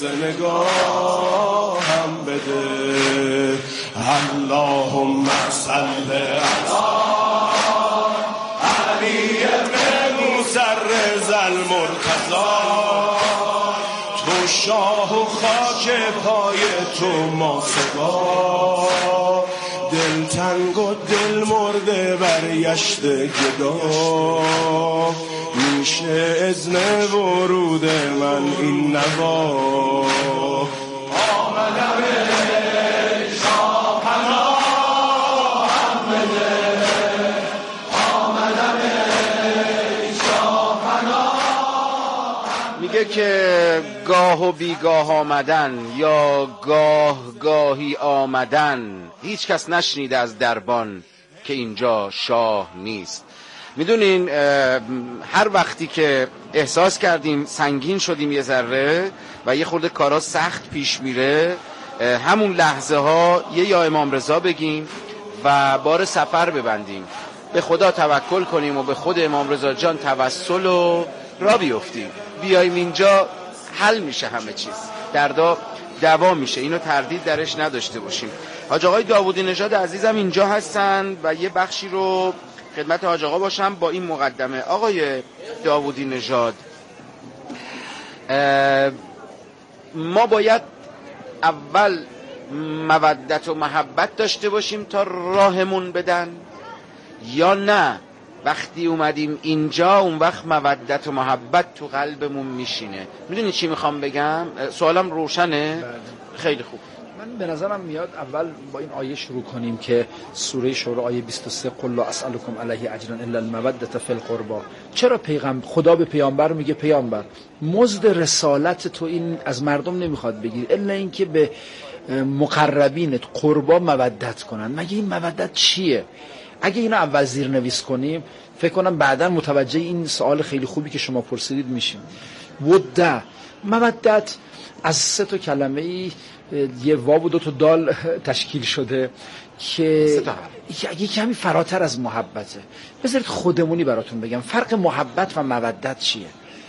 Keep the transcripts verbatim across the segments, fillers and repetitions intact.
لحظه نگاهم بده. اللهم صل علی علی ابن موسی رضا المرتضی. تو شاه و خاک پای تو ما سپاه، دل تنگ و دل مرده بریشت گدا. میشه اذن ورود من این نوا. آمدم شاه پناه هم بده، آمدم شاه پناه. میگه که گاه و بیگاه آمدن یا گاه گاهی آمدن، هیچ کس نشنیده از دربان که اینجا شاه نیست. میدونین هر وقتی که احساس کردیم سنگین شدیم یه ذره و یه خورده کارا سخت پیش میره، همون لحظه ها یه یا امام رضا بگیم و بار سفر ببندیم، به خدا توکل کنیم و به خود امام رضا جان توسل و را بیفتیم، بیاییم اینجا حل میشه همه چیز، دردا دوا میشه، اینو تردید درش نداشته باشیم. حاج آقای داوودی نژاد عزیزم اینجا هستن و یه بخشی رو خدمت حاج آقا باشم با این مقدمه. آقای داوودی نژاد، ما باید اول مودت و محبت داشته باشیم تا راهمون بدن، یا نه وقتی اومدیم اینجا اون وقت مودت و محبت تو قلبمون میشینه؟ میدونی چی میخوام بگم؟ سوالم روشنه؟ بله. خیلی خوب. من به نظرم میاد اول با این آیه شروع کنیم که سوره شورا آیه بیست و سه قل لا اسألکم علیه اجرا الا المودة فی القربا. چرا پیغمبر خدا به پیامبر میگه پیامبر مزد رسالت تو این از مردم نمیخواد بگیر الا اینکه به مقربینت قربا مودت کنن؟ مگه این مودت چیه؟ اگه اینو اول زیرنویس کنیم فکر کنم بعداً متوجه این سوال خیلی خوبی که شما پرسیدید میشیم. وده، مودت از سه تا کلمه ای، یه واو و دو تا دال تشکیل شده که یه کمی فراتر از محبته. بذارید خودمونی براتون بگم فرق محبت و مودت چیه.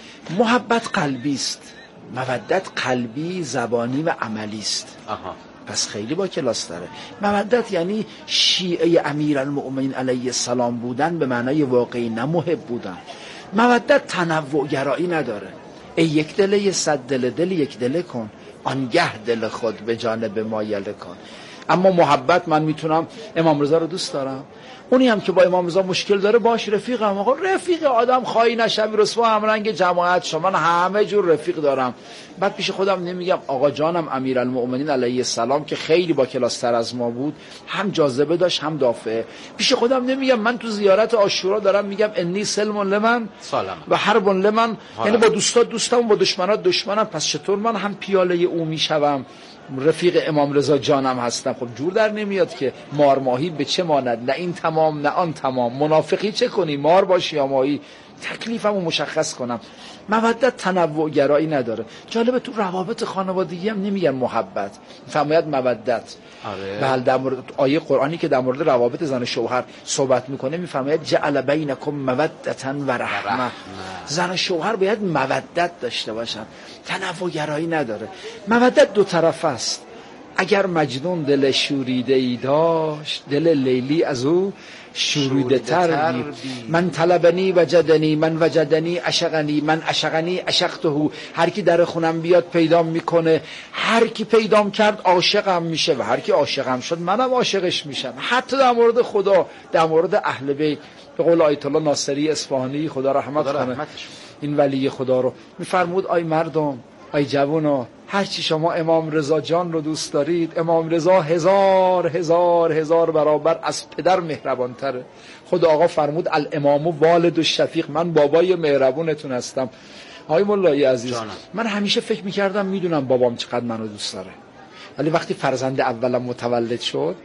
محبت قلبی است، مودت قلبی، زبانی و عملی است. آها. پس خیلی با کلاس داره. مودت یعنی شیعه امیرالمؤمنین علیه السلام بودن به معنای واقعی، نه محب بودن. مودت تنوع گرایی نداره. ای یک دل یه صد دل، دل یک دل کن، آنگه دل خود به جانب مایل کن. اما محبت، من میتونم امام رضا رو دوست دارم، اونی هم که با امام رضا مشکل داره باش رفیقم. آقا رفیق آدم خواهی نشوی رسوا هم رنگ جماعت شما، من همه جور رفیق دارم. بعد پیش خودم نمیگم آقا جانم امیرالمؤمنین علیه السلام که خیلی با کلاس تر از ما بود، هم جاذبه داشت هم دافعه. پیش خودم نمیگم من تو زیارت عاشورا دارم میگم انی سلم لمن سلام و حرب لمن، یعنی با دوستات دوستم و با دشمنات دشمنم. پس چطور من هم پیاله او میشوم رفیق امام رضا جانم هستم؟ خب جور در نمیاد که مار ماهی به چه ماند، نه این تمام نه آن تمام. منافقی چه کنی، مار باشی یا ماهی؟ تکلیفمو مشخص کنم. مودت تنوع گرایی نداره. جالبه تو روابط خانوادگی هم نمیگن محبت، میفرماید مودت. آره. بله، در مورد آیه قرآنی که در مورد روابط زن و شوهر صحبت میکنه میفرماید جعل بینکم مودة و رحمه. زن و شوهر باید مودت داشته باشن، تنوع گرایی نداره. مودت دو طرف است. اگر مجنون دل شوریده ای داشت، دل لیلی از او شوریده تر بی. من طلبنی وجدنی، من وجدنی عشقنی، من عشقنی عشقته. هر کی در خونم بیاد پیدام میکنه، هر کی پیدام کرد عاشقم میشه و هر کی عاشقم شد منم عاشقش میشم. حتی در مورد خدا، در مورد اهل بیت، به قول آیت الله ناصری اصفهانی خدا رحمت کنه این ولی خدا رو، میفرمود آی مردم، آی جوونا، هرچی شما امام رضا جان رو دوست دارید، امام رضا هزار هزار هزار برابر از پدر مهربانتره. خود آقا فرمود الامام والد الشفیق، من بابای مهربونتون هستم. آقای مولایی عزیز جانم. من همیشه فکر میکردم میدونم بابام چقدر منو دوست داره، ولی وقتی فرزند اولم متولد شد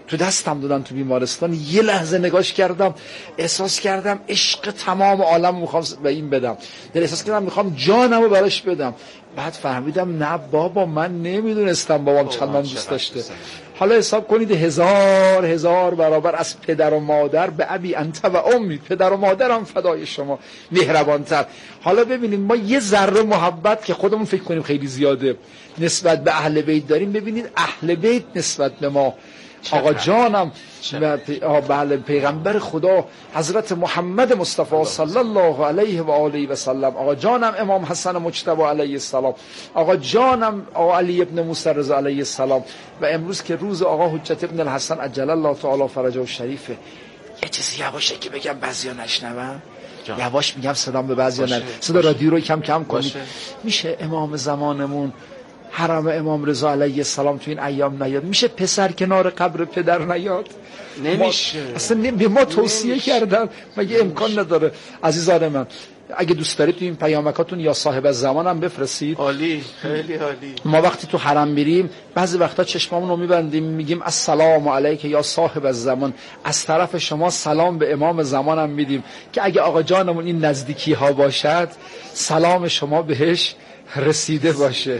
تو دستم دادن تو بیمارستان، یه لحظه نگاش کردم احساس کردم عشق تمام عالم میخوام به این بدم، دل احساس کردم میخوام جانمو براش بدم. بعد فهمیدم نه بابا، من نمیدونستم بابام چقدر من دوست داشته. حالا حساب کنید هزار هزار برابر از پدر و مادر به ابی انت و امی، پدر و مادرم فدای شما، مهربانتر. حالا ببینید ما یه ذره محبت که خودمون فکر کنیم خیلی زیاده نسبت به اهل بیت داریم، ببینید اهل بیت نسبت به ما، آقا جانم و بله پیغمبر خدا حضرت محمد مصطفی صلی الله علیه و آله و سلم، آقا جانم امام حسن مجتبی علیه السلام، آقا جانم آقا علی ابن موسی رضا علیه السلام. و امروز که روز آقا حجت ابن الحسن عجل الله تعالی فرجه الشریفه، یه چیزی یواشه که بگم بعضیا نشنون، یواش میگم صدام به بعضیا نره، صدا رادیو رو کم کم کنید. میشه امام زمانمون حرم امام رضا علیه السلام تو این ایام نیاد؟ میشه پسر کنار قبر پدر نیاد؟ نمیشه. اصلا به ما توصیه کردن، مگه امکان نداره؟ عزیزان من اگه دوست دارید تو این پیامکاتون یا صاحب الزمان هم بفرستید. عالی، خیلی عالی. ما وقتی تو حرم میریم بعضی وقتا چشمامون رو میبندیم میگیم السلام علیک یا صاحب الزمان، از طرف شما سلام به امام زمانم میدیم که اگه آقا جانمون این نزدیکی ها باشد سلام شما بهش رسیده باشه.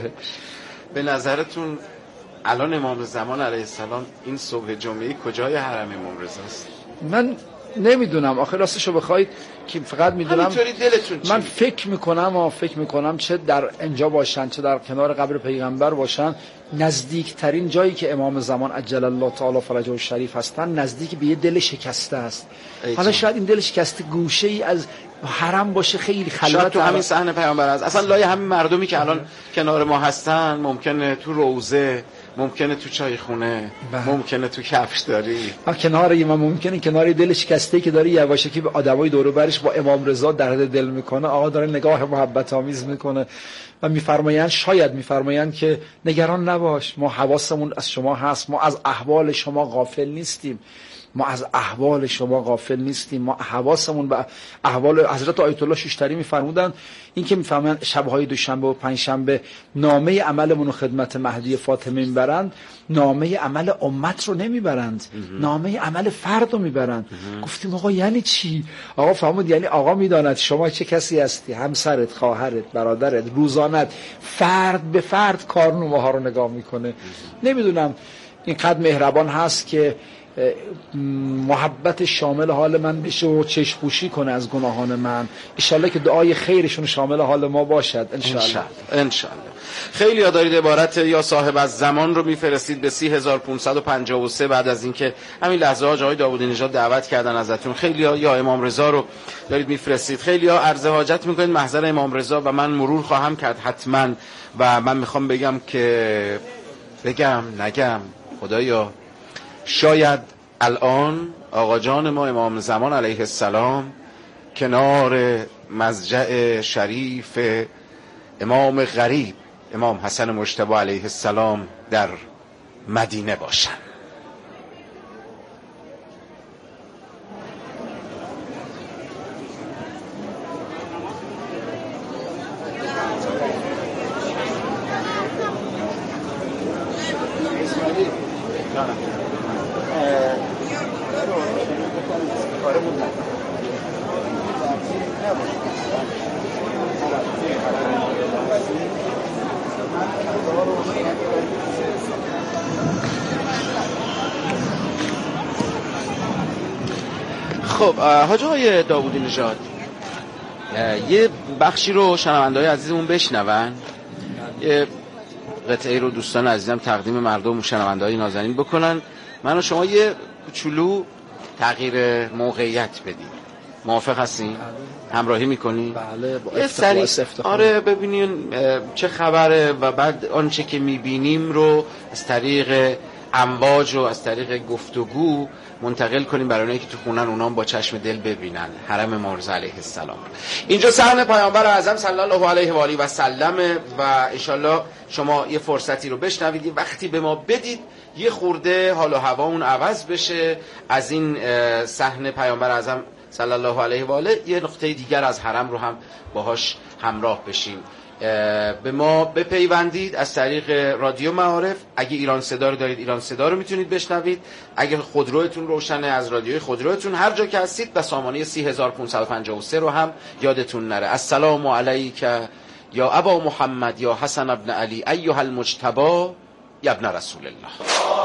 به نظرتون الان امام زمان علیه السلام این صبح جمعه کجای حرم امام رضاست؟ من نمیدونم، آخه راستشو بخواید که فقط میدونم همینطوری دلتون چی؟ من فکر میکنم و فکر میکنم چه در اینجا باشن چه در کنار قبر پیغمبر باشن، نزدیکترین جایی که امام زمان عجل الله تعالی فرجه الشریف هستن نزدیک به یه دل شکسته است. حالا شاید این دل شکسته گوشه ای از حرم باشه، خیلی خلوت، شاید تو همین صحنه پیامبر است. اصلا لای همین مردمی که الان کنار ما هستن، ممکنه تو روزه، ممکنه تو چای خونه، ممکنه تو کفشداری، کنار ما ممکنه کنار دل شکسته که داره یواشکی به آدمای دور و برش با امام رضا درد دل میکنه، آقا داره نگاه محبت آمیز میکنه و میفرمایند شاید میفرمایند که نگران نباش، ما حواسمون از شما هست، ما از احوال شما غافل نیستیم، ما از احوال شما غافل نیستیم، ما حواسمون به احوال. حضرت آیت الله شیشتری میفرمودن این که میفهمن شب‌های دوشنبه و پنجشنبه نامه عملمون رو خدمت مهدی فاطمه میبرند، نامه عمل امت رو نمیبرند، نامه عمل فرد رو میبرند. گفتیم آقا یعنی چی؟ آقا فهمود یعنی آقا میداند شما چه کسی هستی، همسرت، خواهرت، برادرت، روزانت، فرد به فرد کارنامه ها رو نگاه میکنه. نمیدونم اینقدر مهربان هست که محبت شامل حال من بشه و چشم‌پوشی کنه از گناهان من. ان شاءالله که دعای خیرشون شامل حال ما باشد ان شاءالله. ان شاءالله. خیلی ها دارید عبارت یا صاحب از زمان رو میفرستید به سی هزار و پانصد و پنجاه و سه بعد از اینکه همین لحظه ها آقای داوودی نژاد دعوت کردن ازتون. خیلی ها یا امام رضا رو دارید میفرستید، خیلی ها عرض حاجت میکنید محضر امام رضا و من مرور خواهم کرد حتما و من میخوام بگم که بگم نگم خدایا شاید الان آقا جان ما امام زمان علیه السلام کنار مضجع شریف امام غریب امام حسن مجتبی علیه السلام در مدینه باشن. خب حاج آقای داوودی نژاد یه بخشی رو شنونده‌های عزیزمون بشنون، یه قطعه رو دوستان عزیزم تقدیم مردم و شنونده‌های نازنین بکنن، من و شما یه کوچولو تغییر موقعیت بدیم. موافق هستین؟ همراهی میکنی؟ بله با افتخار. آره ببینین چه خبره و بعد آنچه که میبینیم رو از طریق امواج و از طریق گفتگو منتقل کنیم برای اونایی که تو خونن اونا با چشم دل ببینن حرم امام رضا علیه السلام. اینجا صحن پیامبر اعظم صلی الله علیه و آله و سلم و انشالله شما یه فرصتی رو بشنوید، وقتی به ما بدید یه خورده حال و هوامون عوض بشه از این صحن پیامبر اعظم صلی الله علیه و آله، یه نقطه دیگر از حرم رو هم باهاش همراه بشیم. به ما بپیوندید از طریق رادیو معارف. اگه ایران صدا رو دارید، ایران صدا رو میتونید بشنوید. اگه خودروتون روشنه، از رادیوی خودروتون هر جا که هستید. و سامانه سی هزار و پانصد و پنجاه و سه رو هم یادتون نره. السلام علیک یا ابا محمد یا حسن ابن علی ایها المجتبی یا ابن رسول الله.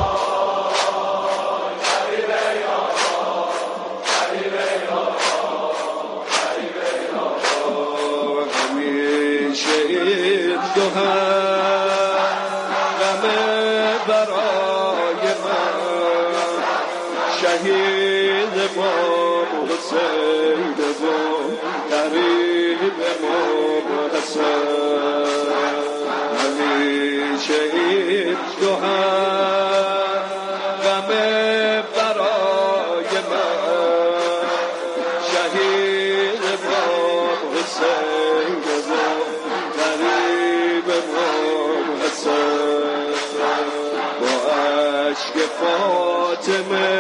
دو هم غم برای من شهید ما حسین بابا قریب ما حسین همیشه این دو هم غم برای من شهید ما حسین بابا با عشق فاطمه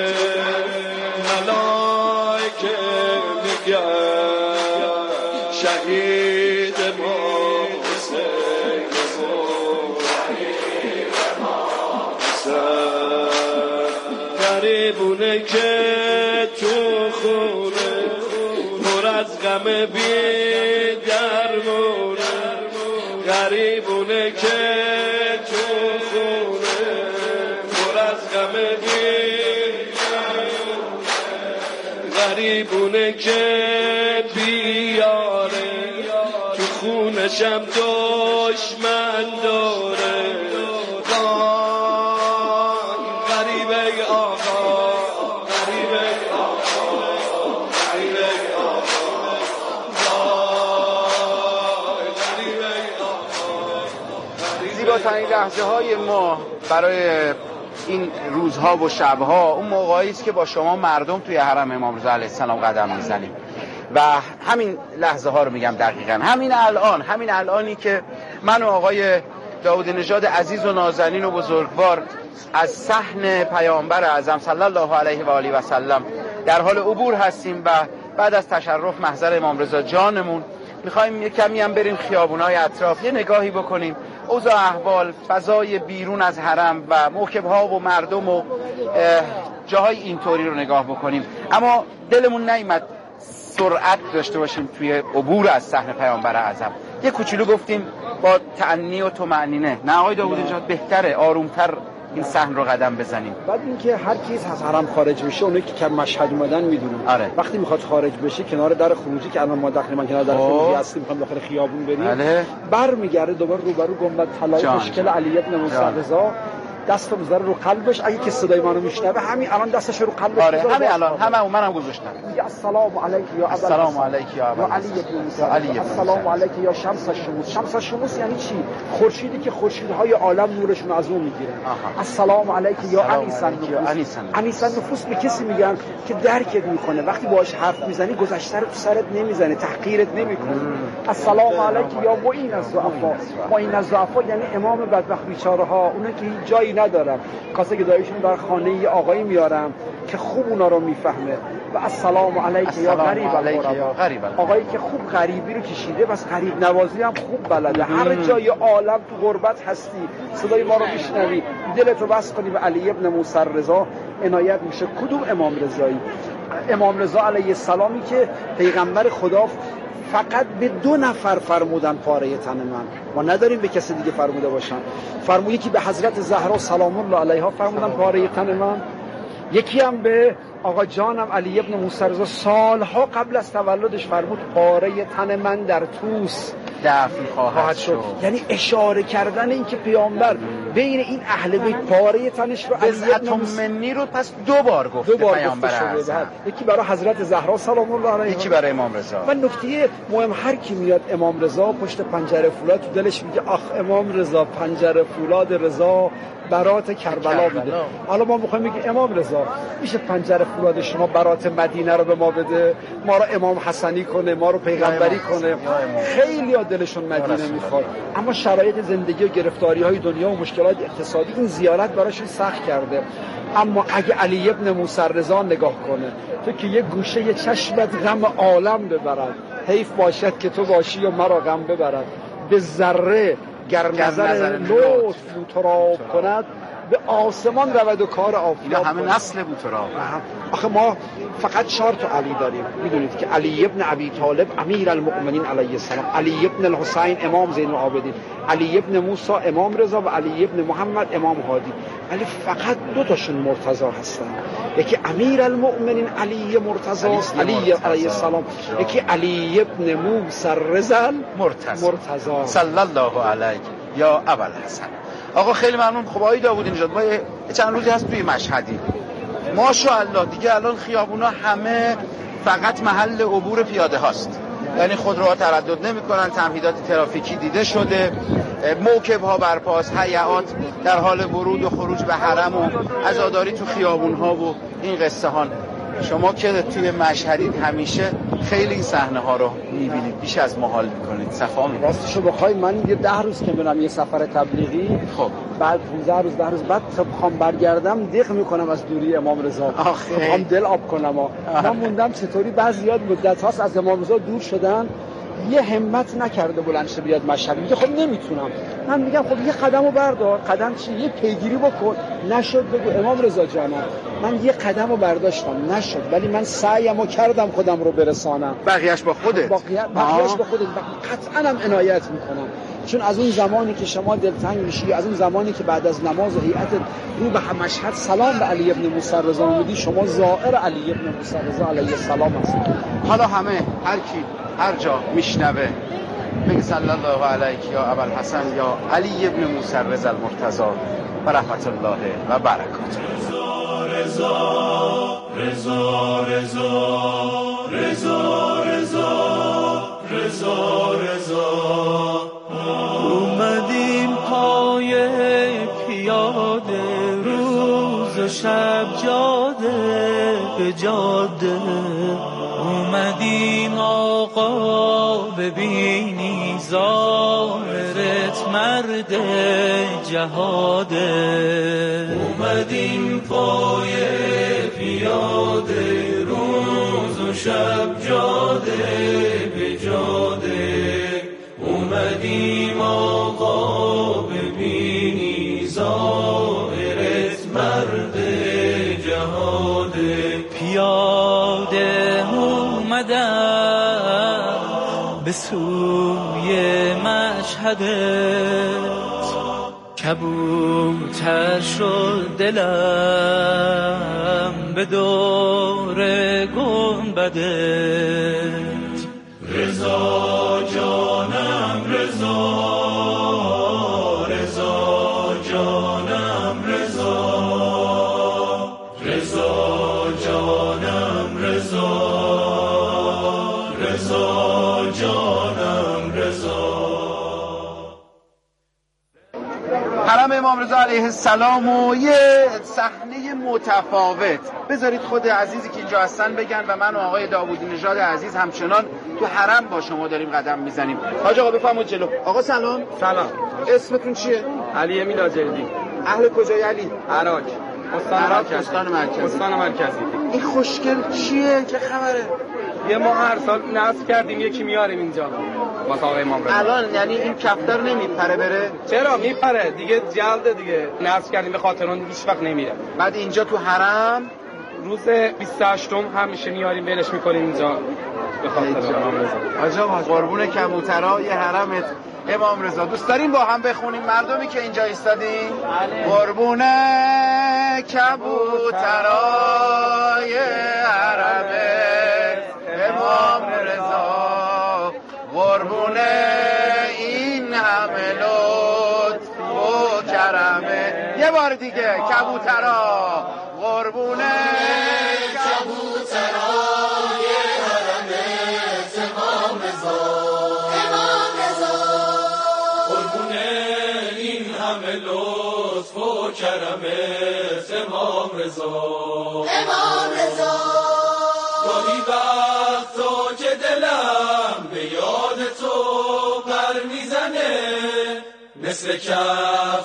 ملائکه میگن شهید ما حسین غریبونه که تو خونه پر از غم بی درمونه غریبونه که تو خونه پر از غم غریبونه که بیاره تو خونشم دشمن داره غریبه آقا غریبه آقا غریبه آقا زیباترین لحظه های ما برای این روزها و شبها اون موقعی است که با شما مردم توی حرم امام رضا علیه السلام قدم میزنیم. و همین لحظه ها رو میگم دقیقاً همین الان همین الانی که من و آقای داود نژاد عزیز و نازنین و بزرگوار از صحن پیامبر اعظم صلی الله علیه و آله و سلم در حال عبور هستیم و بعد از تشرف محضر امام رضا جانمون میخوایم یه کمی هم بریم خیابونای اطراف، یه نگاهی بکنیم اوضاع احوال، فضای بیرون از حرم و موکب‌ها و مردم و جاهای اینطوری رو نگاه بکنیم. اما دلمون نیامد سرعت داشته باشیم توی عبور از صحن پیامبر اعظم. یه کوچولو گفتیم با تأنی و طمأنینه. نه آقای داوود نژاد بهتره آرومتر این صحن رو قدم بزنیم. بعد اینکه هر کس از حرم خارج بشه، اونایی که کم مشهد اومدن میدونن. آره. وقتی میخواد خارج بشه کنار در خروجی که الان ما تقریبا کنار در خروجی هستیم، میخوام داخل خیابون بریم. بله. برمیگرده دوباره روبرو گنبد طلایی مشکل علی ابن موسی رضا، دست میذاره رو قلبش. اگه که صدای منو میشنوه همین الان دستش رو قلبش آره همین الان همه منم گذاشتم. یا السلام علیک یا ابا السلام علیک یا ابا علی ابن موسی، السلام علیک یا شمس الشموس. شمس الشموس یعنی چی؟ خورشیدی که خورشیدهای عالم نورشون از اون میگیره. السلام علیک یا انیس النفوس. انیس النفوس به کسی میگن که درکت میکنه، وقتی باهاش حرف میزنی گذشته رو تو سرت نمیزنه، تحقیرت نمیکنه. السلام علیک یا معین الضعفا. معین الضعفا یعنی امام بدبخت بیچاره ها، اونا که هیچ جایی ندارن، کاسه گداییشون در خانه ی آقایی میارم که خوب اونا رو میفهمه. و السلام علیک یا غریب الغربا، آقایی که خوب غریبی رو کشیده، بس غریب نوازی هم خوب بلده. هر جای عالم تو غربت هستی صدای ما رو میشنوی، دلتو بس کنی به علی ابن موسی رضا عنایت میشه. کدوم امام رضایی؟ امام رضا علیه السلامی که پیغمبر خدا فقط به دو نفر فرمودن پاره تن من، ما نداریم به کسی دیگه فرموده باشن. فرمودی که به حضرت زهرا سلام الله علیها فرمودن پاره تن من، یکی هم به آقا جانم علی ابن موسی رضا سالها قبل از تولدش فرمود پاره تن من در توس دفن خواهد شد. یعنی اشاره کردن این که پیامبر بین این اهل بیت پاره تنش رو علی ابن منی رو پس دو بار گفته دو بار پیامبر گفته، یکی برای حضرت زهرا سلام الله علیها، یکی برای امام رضا. و نکته مهم، هر کی میاد امام رضا پشت پنجره فولاد تو دلش میگه آخ امام رضا پنجره فولاد رضا برات کربلا میده. حالا ما میخوایم بگیم امام رضا میشه پنجره فولاد شما برات مدینه رو به ما بده، ما رو امام حسنی کنه، ما رو پیغمبری کنه. خیلی ها دلشون مدینه میخواد، اما شرایط زندگی و گرفتاری های دنیا و مشکلات اقتصادی این زیارت براشون سخت کرده. اما اگه علی ابن موسی رضا نگاه کنه، تو که یه گوشه یه چشمت غم عالم ببرد، حیف باشد که تو باشی و مرا غم ببرد. به ذره گر نظر لطف بوتراب کند به آسمان رود و کار آفتاب. اینا همه نسل بوتراب. آخه ما فقط چهار تا علی داریم. میدونید که علی ابن ابی طالب امیر المؤمنین علیه السلام، علی ابن الحسین امام زین العابدین، علی ابن موسی امام رضا و علی ابن محمد امام هادی. ولی فقط دو تاشون مرتضی هستن. یکی امیر المؤمنین علی مرتضی است، علی علیه السلام، یکی علی ابن موسی رضا مرتضی. مرتضی صلی الله علیه یا ابوالحسن. آقا خیلی ممنون. خب آقای داوودی نژاد، ما چند روزی هست توی مشهدی، ماشاءالله دیگه الان خیابونا همه فقط محل عبور پیاده هاست، یعنی خودروها تردد نمی‌کنن، تمهیدات ترافیکی دیده شده، موکب‌ها برپاست، هیئات در حال ورود و خروج به حرم و عزاداری تو خیابون‌ها و این قصه ها. شما که توی مشهدید همیشه خیلی این صحنه ها رو می‌بینید، بیش از محال می‌کنید. صفا می‌کنید. راستشو بخوای من یه ده روز که برم یه سفر تبلیغی، خب بعد پانزده روز ده روز بعد تا بخوام برگردم دیق میکنم از دوری امام رضا، میخوام دل آب کنم. من موندم چطوری بعضیات مدت هاست از امام رضا دور شدن، یه همت نکرده بلند شه بیاد مشهد. میگه خب نمیتونم. من میگم خب یه قدمو بردار. قدم چی؟ یه پیگیری بکن. نشد بگو امام رضا جانم من یه قدمو برداشتم نشد، ولی من سعیمو کردم خودم رو برسانم. بقیه‌اش با خودت. بقیه‌اش با خودت. قطعاً هم عنایت میکنم، چون از اون زمانی که شما دلتنگ میشی، از اون زمانی که بعد از نماز هیئت رو به مشهد سلام به علی ابن موسی رضا میدی، شما زائر علی ابن موسی رضا علیه السلام هستید. حالا همه هر کی هر جا میشنوه بگه صلی الله علیک یا ابوالحسن یا علی ابن موسی رضا المرتضی و رحمت الله و برکاته. رضا رضا رضا رضا رضا رضا رضا اومدیم پای پیاده روز و شب جاده به جاده، اومدیم آقا ببینی ظاهرت مرد جهاده، اومدیم پای پیاده روز و شب جاده به جاده، اومدیم آقا ببینی ظاهرت مرد جهاده، پیاده اومدم به سوی مشهدت، کبوتر شد دلم به دور گنبدت، رضا جانم رضا رضا جانم رضا رضا جانم رضا رضا جانم رضا. حرم امام رضا علیه السلام و یه صحنه متفاوت بذارید خود عزیزی که اینجا هستن بگن و من و آقای داوودی نژاد عزیز همچنان تو حرم با شما داریم قدم میزنیم. حاج آقا بفرمایید جلو. آقا سلام. سلام. اسمتون چیه؟ علی میلاجردی. اهل کجای علی؟ عراق. استان مرکزی. استان مرکزی. استان مرکزی. این خوشگل چیه؟ چه خبره؟ یه ما هر سال نصب کردیم یکی میاریم اینجا واسه آقای امام رضا. الان یعنی این کفتر نمیپره بره؟ چرا میپره دیگه، جلده دیگه، نصب کردیم به خاطر اون هیچ وقت نمیره. بعد اینجا تو حرم روز بیست و هشتم همیشه میاریم ولش میکنیم اینجا به خاطر امام رضا. عجب، قربون کبوترای حرمت امام رضا. دوست داریم با هم بخونیم مردمی که اینجا ایستادیم؟ قربون کبوترای حرمت امام رضا، قربون این همه لطف و کرمه. یه بار دیگه کبوترا، قربون کبوترای حرمت امام رضا، امام رضا، قربون این همه لطف و کرمت امام رضا، امام رضا. گاهی وقتا که دلم به یاد تو پر میزنه، مثل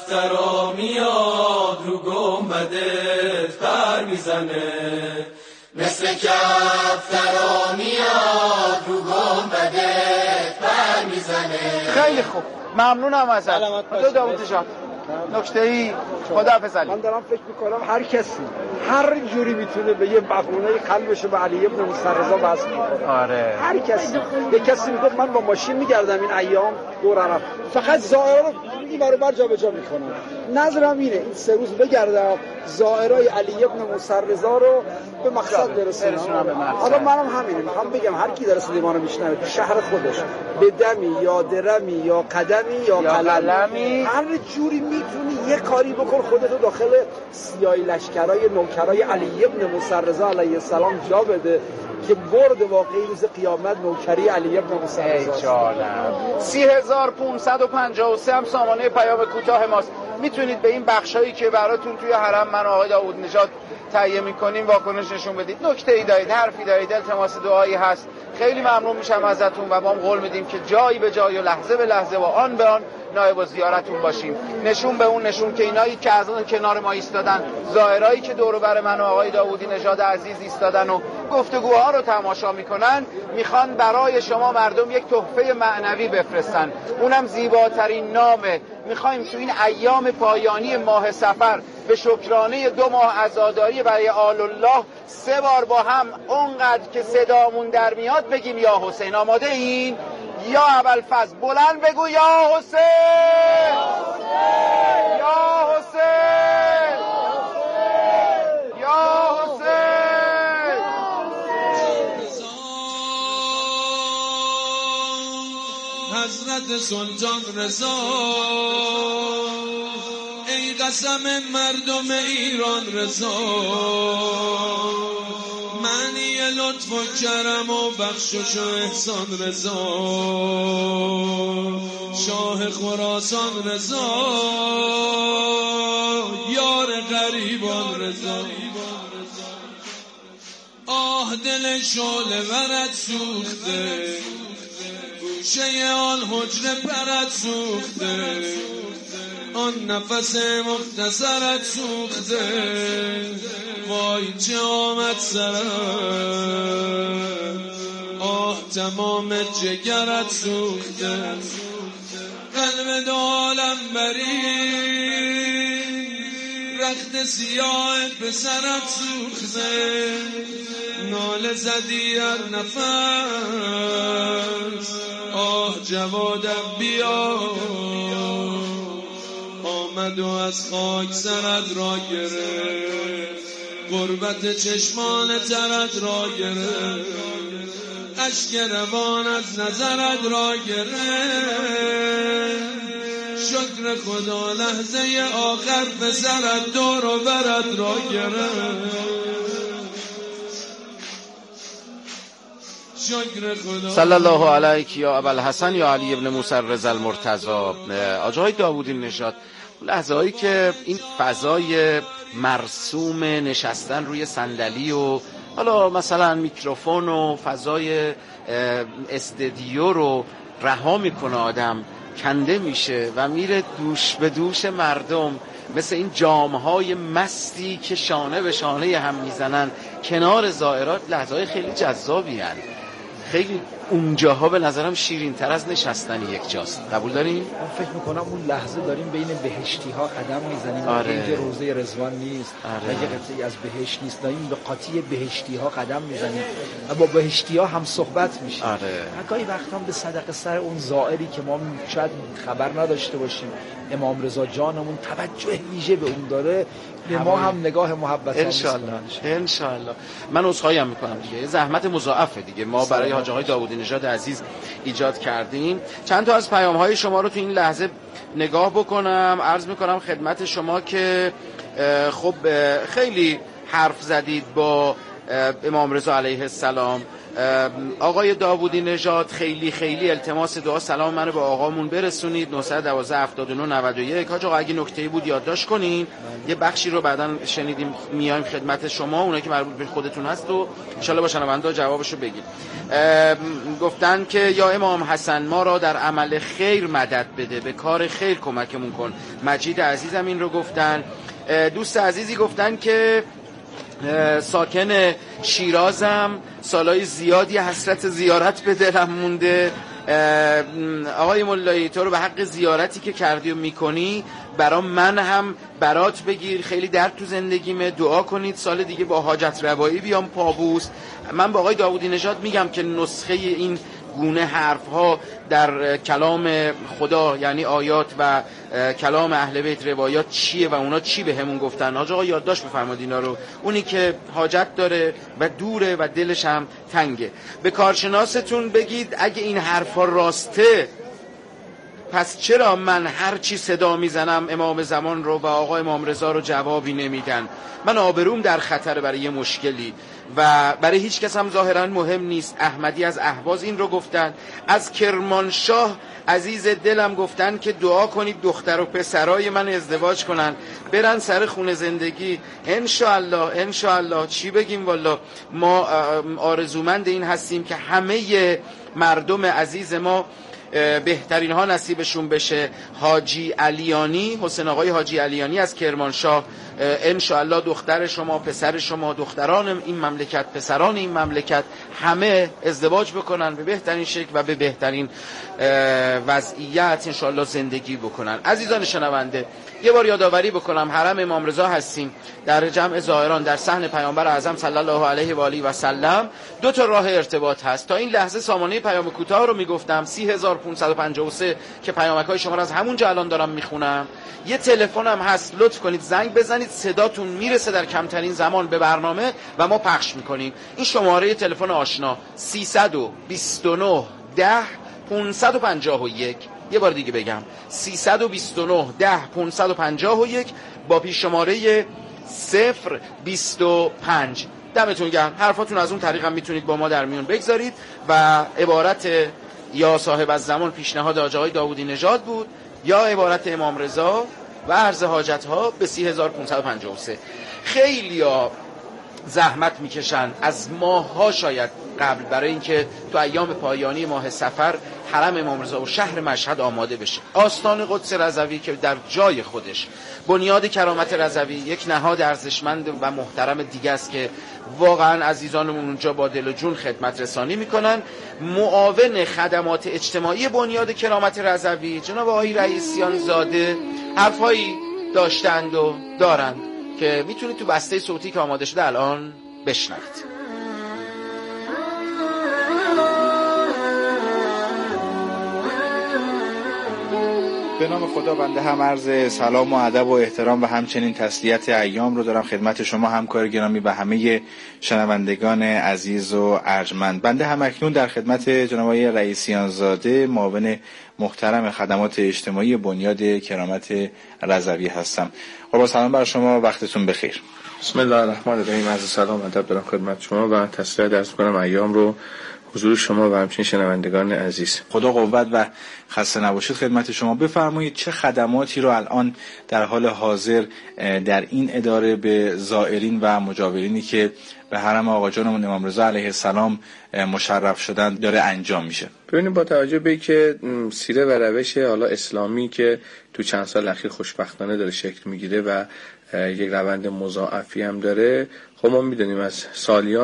کفترا میاد رو گنبدت پر میزنه، مثل کف درا میاد رو گنبدت بر میزنه. خیلی خوب، ممنونم ازت. تو داوود نژاد نکته‌ای؟ خداحافظ علی. من دارم فکر میکنم هر کسی هر جوری میتونه به یه بهونه قلبش به علی ابن موسی رضا وصل کنه. آره هر کسی. یه کسی میگه من با ماشین میگردم این ایام دور عرب، فقط زائرا رو این برو بر جابجا میکنم. نظرم اینه این سه روز بگردم زائرای علی ابن موسی رضا رو به مقصد برسونم. حالا منم همینه میخوام بگم هر کی داره صدای ما رو میشنوه تو شهر خودش به دمی یا درمی یا قدمی یا قلمی هر جوری میتونی یه کاری بکن خودتو داخل سیای لشکرای نوکرای علی ابن موسی رضا علیه السلام جا بده که برد واقعی روز قیامت نوکری علی ابن موسی رضا. سی هزار و پانصد و پنجاه و سه هم سامانه پیام کوتاه ماست. میتونید به این بخشایی که براتون توی حرم من و آقای داوود نژاد تهیه میکنیم واکنش نشون بدید. نکته‌ای دارید، حرفی دارید، التماس دعایی هست، خیلی ممنون میشم ازتون و ما هم قول میدیم که جایی به جای و لحظه به لحظه و آن به آن نایب زیارتون باشیم. نشون به اون نشون که اینایی که از اون کنار ما ایستادن، زائرایی که دور و بر من و آقای داوودی نژاد عزیز ایستادن و گفتگوها رو تماشا میکنن، میخوان برای شما مردم یک تحفه معنوی بفرستن، اونم زیباترین نامه. میخوایم تو این ایام پایانی ماه صفر به شکرانه دو ماه عزاداری برای آل الله سه بار با هم اونقدر که صدامون در میاد بگیم یا حسین. آماده این؟ یا ابوالفضل بلند بگو یا حسین، یا حسین، یا حسین. حضرت سلطان رضا ای قسم مردم ایران رضا، معنی لطف و کرم و بخشش و احسان رضا، شاه خراسان رضا، یار غریبان رضا. آه دل شعله ورد سوخته، گوشه آن حجره پرد سوخته، آن نفس مختصرت سوخته، وای چه آمد سرم، آه تمام جگرت سوخته، قلب دو عالم بری رخت سیاه به سرت سوخته، ناله زدی هر نفس، آه جوادم بیا، آمد و از خاک سرت را گرفت، غربت چشمان ترت را گرفت، اشک روان از نظرت را گرفت، شکر خدا لحظه آخر به سرت دور و برت را گرفت. صلی الله علیک یا ابوالحسن یا علی ابن موسی رضا المرتضی. آقای داوودی نژاد، لحظه هایی که این فضای مرسوم نشستن روی صندلی و حالا مثلا میکروفون و فضای استدیو رو رها میکنه، آدم کنده میشه و میره دوش به دوش مردم، مثل این جامهای مستی که شانه به شانه هم میزنن کنار زائرات، لحظه های خیلی جذابی هن. خیلی اونجاها به نظرم شیرین تر از نشستن یک جاست. قبول داریم؟ من فکر میکنم اون لحظه داریم بین بهشتی ها قدم میزنیم. آره. اینجا روضه رضوان نیست، آره. مگه قطعی از بهشت نیست، داریم به قاطی بهشتی ها قدم میزنیم و با بهشتی ها هم صحبت میشیم. آره. گاهی وقتا به صدقه سر اون زائری که ما شاید خبر نداشته باشیم، امام رضا جانمون توجه ویژه به اون داره، به ما هم نگاه محبت انشالله انشالله. من عذرخواهی هم میکنم دیگه، زحمت مضاعفه دیگه ما برای حاج آقای داوودی نژاد عزیز ایجاد کردیم. چند تا از پیام های شما رو تو این لحظه نگاه بکنم. عرض میکنم خدمت شما که خب خیلی حرف زدید با امام رضا علیه السلام. آقای داوودی نژاد خیلی خیلی التماس دعا سلام منو به آقامون برسونید. نه یک دو هفتاد و نه نود و یک. حاج آقا اگه نکته‌ای بود یادداشت کنین، یه بخشی رو بعداً شنیدیم میایم خدمت شما، اونایی که مربوط به خودتون هست و ان شاءالله با شنوندا جوابشو بگید. گفتن که یا امام حسن ما را در عمل خیر مدد بده، به کار خیر کمکمون کن. مجید عزیزم این رو گفتن. دوست عزیزی گفتن که ساکن شیرازم، سالهای زیادی حسرت زیارت به دلم مونده. آقای مولایی تو رو به حق زیارتی که کردی و میکنی برا من هم برات بگیر، خیلی درد تو زندگیمه، دعا کنید سال دیگه با حاجت روایی بیام پابوس. من با آقای داوودی نژاد میگم که نسخه این گونه حرف ها در کلام خدا یعنی آیات و کلام اهل بیت روایات چیه و اونا چی به همون گفتن. حاج آقا یادداشت بفرمایید اینا رو. اونی که حاجت داره و دوره و دلش هم تنگه، به کارشناستون بگید اگه این حرفا راسته پس چرا من هر چی صدا میزنم امام زمان رو و آقا امام رضا رو جوابی نمیدن؟ من آبروم در خطر برای یه مشکلی و برای هیچ کس هم ظاهرا مهم نیست. احمدی از اهواز این رو گفتن، از کرمانشاه عزیز دلم گفتن که دعا کنید دختر و پسرای من ازدواج کنن برن سر خونه زندگی. انشاءالله انشاءالله چی بگیم والا، ما آرزومند این هستیم که همه مردم عزیز ما بهترین ها نصیبشون بشه. حاجی علیانی، حسین آقای حاجی علیانی از کرمانشاه، انشاءالله دختر شما، پسر شما، دختران این مملکت، پسران این مملکت همه ازدواج بکنن به بهترین شکل و به بهترین وضعیت انشاءالله زندگی بکنن. عزیزان شنونده، یه بار یادآوری بکنم، حرم امام رضا هستیم در جمع زائران در صحن پیامبر اعظم صلی الله علیه و آله و سلم. دو تا راه ارتباط هست. تا این لحظه سامانه پیام کوتاه رو میگفتم سی هزار و پانصد و پنجاه و سه که پیامک‌های شما رو از همونجا الان دارم میخونم. یه تلفن هم هست، لطف کنید زنگ بزنید، صداتون میرسه در کمترین زمان به برنامه و ما پخش میکنیم. این شماره تلفن آشنا سیصد و بیست و نه ده پانصد و پنجاه و یک. یه بار دیگه بگم سیصد و بیست و نه ده پانصد و پنجاه و یک با پیش شماره صفر بیست و پنج. دمتون گرم. حرفاتون از اون طریق هم میتونید با ما در میون بگذارید و عبارت یا صاحب از زمان پیشنهاد آقای داوودی نژاد بود یا عبارت امام رضا و عرض حاجت ها به سی هزار و پانصد و پنجاه و سه. خیلی ها زحمت میکشن از ماه ها شاید قبل برای اینکه تو ایام پایانی ماه صفر حرم امام رضا و شهر مشهد آماده بشه. آستان قدس رضوی که در جای خودش بنیاد کرامت رضوی یک نهاد ارزشمند و محترم دیگه است که واقعا عزیزانمون اونجا با دل و جون خدمت رسانی میکنن. معاون خدمات اجتماعی بنیاد کرامت رضوی جناب آقای رئیسیان زاده حرفایی داشتند و دارند که میتونید تو بسته صوتی که آماده شده الان بشنوید. به نام خدا بنده هم عرض سلام و ادب و احترام و همچنین تسلیت ایام رو دارم خدمت شما همکار گرامی و همه شنوندگان عزیز و ارجمند. بنده هم اکنون در خدمت جناب آقای رئیسیان زاده معاون محترم خدمات اجتماعی بنیاد کرامت رضوی هستم. با سلام بر شما، وقتتون بخیر. بسم الله الرحمن الرحیم. عرض سلام و ادب دارم خدمت شما و تسلیت عرض کنم ایام رو حضور شما و همچنین شنوندگان عزیز. خدا قوت و خسته نباشید خدمت شما. بفرمایید چه خدماتی رو الان در حال حاضر در این اداره به زائرین و مجاورینی که به حرم آقا جانمون امام رضا علیه السلام مشرف شدن داره انجام میشه؟ ببینید با توجه به که سیره و روش حالا اسلامی که تو چند سال اخیر خوشبختانه داره شکل میگیره و یک روند مضاعفی هم داره، خب ما میدونیم از سالیان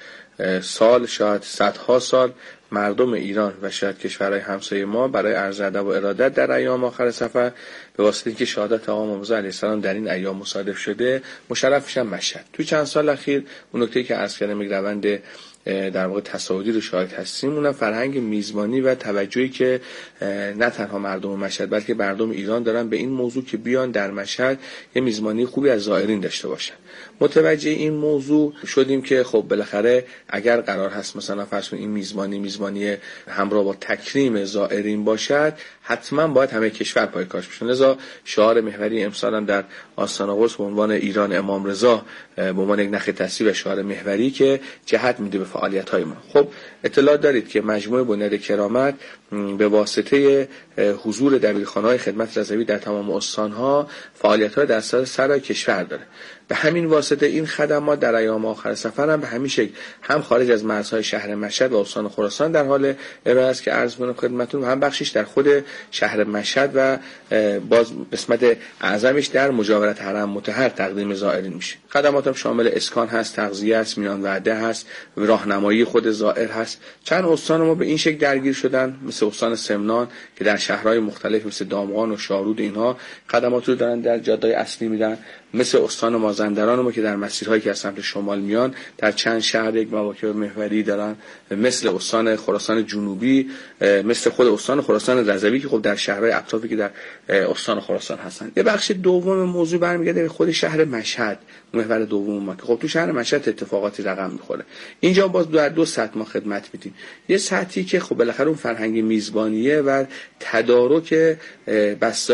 سال شاید صدها سال مردم ایران و شاید کشورهای همسایه ما برای عرض ادب و ارادت در ایام آخر سفر به واسطه اینکه شهادت آقا امام رضا علیه السلام در این ایام مصادف شده مشرف میشن مشهد. توی چند سال اخیر اون نکته که عرض کردم یک روند در واقع تصاعدی رو شاهد هستیم، اونم فرهنگ میزبانی و توجهی که نه تنها مردم مشهد بلکه مردم ایران دارن به این موضوع که بیان در مشهد یه میزبانی خوبی از زائرین داشته باشن. متوجه این موضوع شدیم که خب بالاخره اگر قرار هست مثلا فرض کنید این میزبانی میزبانی همراه با تکریم زائرین باشد، حتما باید همه کشور پای کارش بشن. لذا شعار محوری امسال هم در آستان قدس به عنوان ایران امام رضا به عنوان یک نخ تصویب و شعار محوری که جهت میده به فعالیت‌های ما. خب اطلاع دارید که مجموعه بنیاد کرامت به واسطه حضور دبیرخانه‌های خدمت رضوی در تمام استان‌ها فعالیت‌های در سراسر کشور داره. به همین واسطه این خدمات در ایام آخر سفر هم به همین شکل هم خارج از مرزهای شهر مشهد و استان خراسان در حال ارائه است که عرض می‌کنم خدمتتون، هم بخشش در خود شهر مشهد و باز قسمت اعظمش در مجاورت حرم مطهر تقدیم زائرین میشه. خدمات هم شامل اسکان هست، تغذیه است، میان وعده هست، راهنمایی خود زائر هست. چند استان ما به این شکل درگیر شدن، مثل استان سمنان که در شهرهای مختلف مثل دامغان و شارود اینها خدمات رو دارن در جاده‌های اصلی میدن، مثل استان مازندران ما که در مسیرهایی که از سمت شمال میان در چند شهر یک مواقع محوری دارن، مثل استان خراسان جنوبی، مثل خود استان خراسان رضوی که خب در شهرهای اطرافی که در استان خراسان هستن. یه بخش دوم موضوع برمیگرده به خود شهر مشهد، محور دوم ما که خب تو شهر مشهد اتفاقاتی رقم میخوره. اینجا باز در دو سطح ما خدمت میدیم. یه سطحی که خب بالاخره اون فرهنگ میزبانیه و تدارک بسته